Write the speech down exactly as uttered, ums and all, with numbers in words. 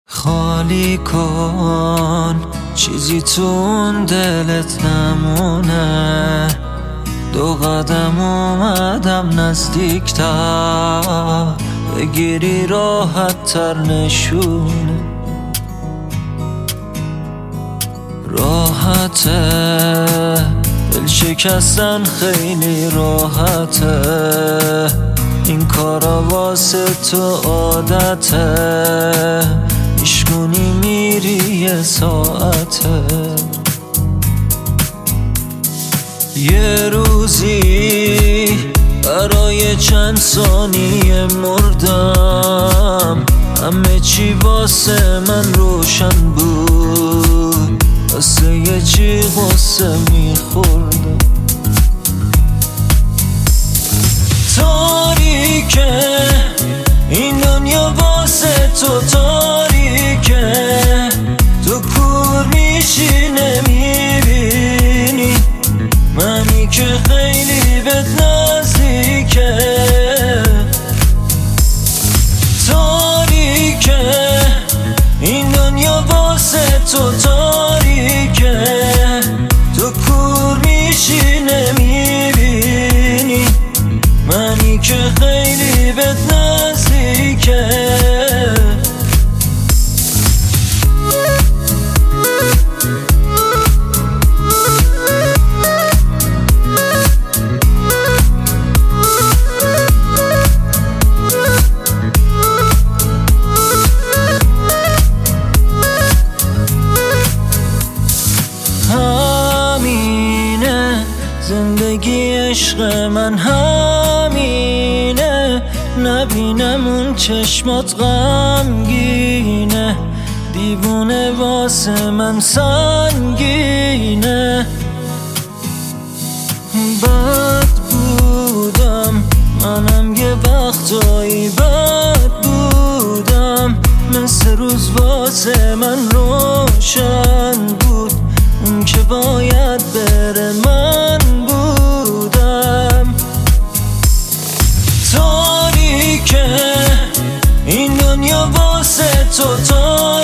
خالی کن چیزی تو اون دلت نمونه. دو قدم اومدم نزدیکتر، بگیری راحت تر نشونه. راحته دل شکستن خیلی راحته، این کارا واسه تو عادته. ایشگونی میری یه ساعته، یه روزی برای چند ثانیه مردم. همه چی واسه من روشن بود، واسه یه چی غصه میخوردم. تاریکه این دنیا واسه تو تاریکه، تو کور میشی نمیبینی منی که خیلی بهت نزدیکه. تاریکه این دنیا واسه تو تاریکه، تو کور میشی نمیبینی منی که خیلی بهت نزدیکه. همینه زندگی عشق من، همینه نبینم اون چشمات غمگینه. دیوونه واسه من سنگینه. بد بودم منم یه وقتایی، بد بودم مثل روز واسه من روشن بود. اون که باید بره من بودم. تاریکه این دنیا واسه تو تاریکه،